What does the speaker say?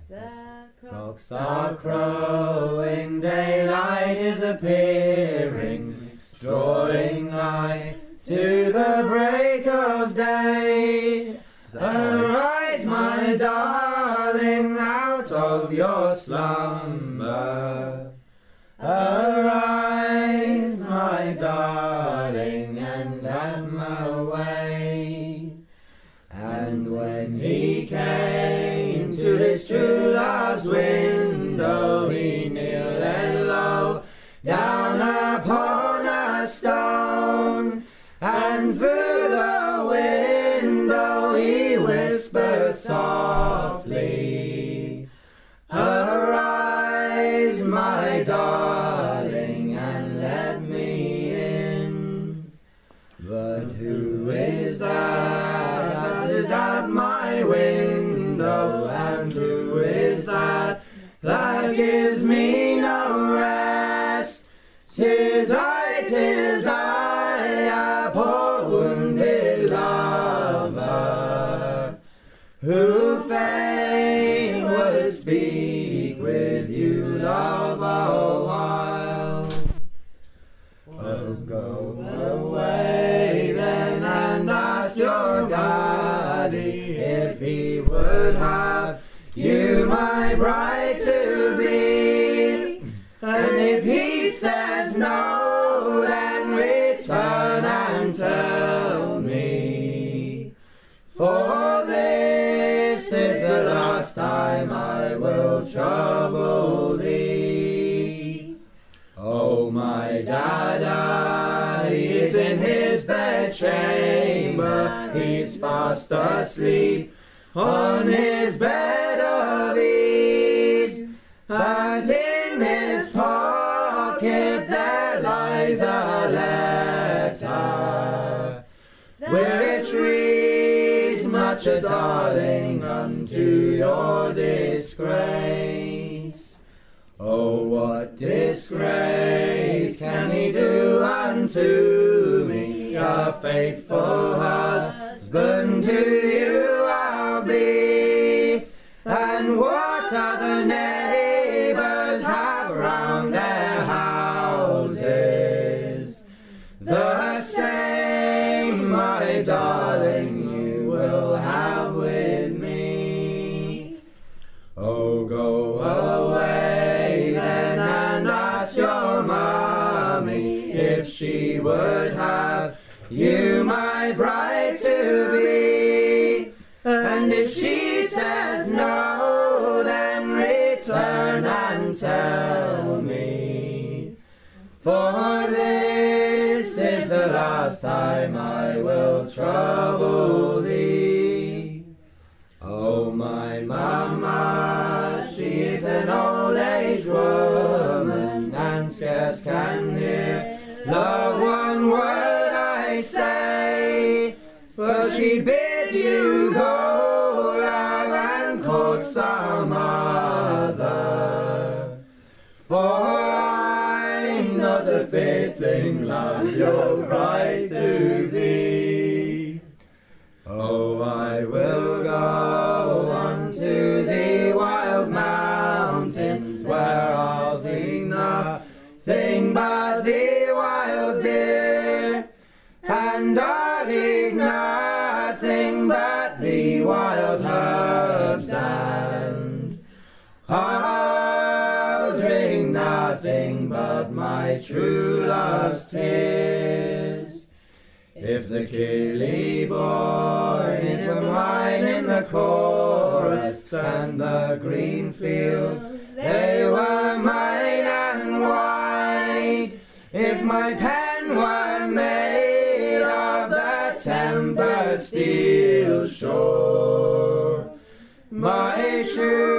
The cocks are crowing, daylight is appearing, it's drawing nigh to the break of day. Arise, my darling, out of your slumber. Arise, my darling, and come away. And when he came to his true love's window, he kneeled and low down upon a stone, and through the window he whispered softly, arise, my darling, and let me in. But who is that is at my window, and who is that gives me no rest? 'Tis I, a poor wounded lover, who fain would speak with you, love, a while. Oh, go away then and ask your daddy if he would have you my bride to be. And if he says no, then return and tell me, for this is the last time I will trouble thee. Oh, my dada, he is in his bedchamber, he's fast asleep on his bed of ease, and in his pocket there lies a letter, which reads, much a darling unto your disgrace. Oh, what disgrace can he do unto me? A faithful husband to you I'll be. And what other neighbours have round their houses? The same, my darling, you will have with me. Oh, go away then and ask your mommy if she would have you my bride to be. And if she says no, then return and tell me, for this is the last time I will trouble thee. Oh, my mamma, she is an old-aged woman, and scarce can hear love one word I say, but she bid you go, love, and court some other, for I'm not a fitting love your bride to be. Oh, I will go unto the wild mountains, where I'll see nothing but the wild deer, and I'll eat nothing but the wild herbs, and I'll drink nothing but my true love's tears. If the killie born, it were mine in the chorus, and the green fields, they were mine and white. If my pen were made of the tempered steel shore, my true